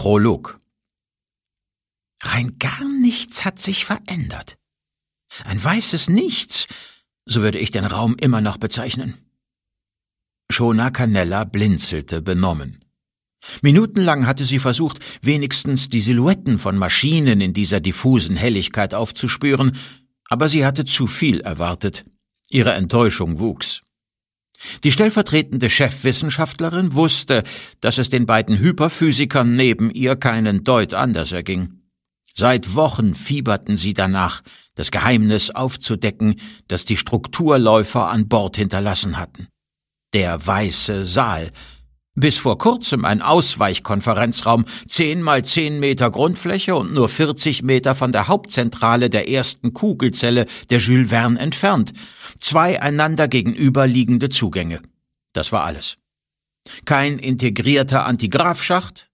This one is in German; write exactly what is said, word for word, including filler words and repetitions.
Prolog. Rein gar nichts hat sich verändert. Ein weißes Nichts, so würde ich den Raum immer noch bezeichnen. Shona Cannella blinzelte benommen. Minutenlang hatte sie versucht, wenigstens die Silhouetten von Maschinen in dieser diffusen Helligkeit aufzuspüren, aber sie hatte zu viel erwartet. Ihre Enttäuschung wuchs. Die stellvertretende Chefwissenschaftlerin wusste, dass es den beiden Hyperphysikern neben ihr keinen Deut anders erging. Seit Wochen fieberten sie danach, das Geheimnis aufzudecken, das die Strukturläufer an Bord hinterlassen hatten. Der Weiße Saal. Bis vor kurzem ein Ausweichkonferenzraum, zehn mal zehn Meter Grundfläche und nur vierzig Meter von der Hauptzentrale der ersten Kugelzelle der Jules Verne entfernt. Zwei einander gegenüberliegende Zugänge. Das war alles. Kein integrierter Antigrafschacht,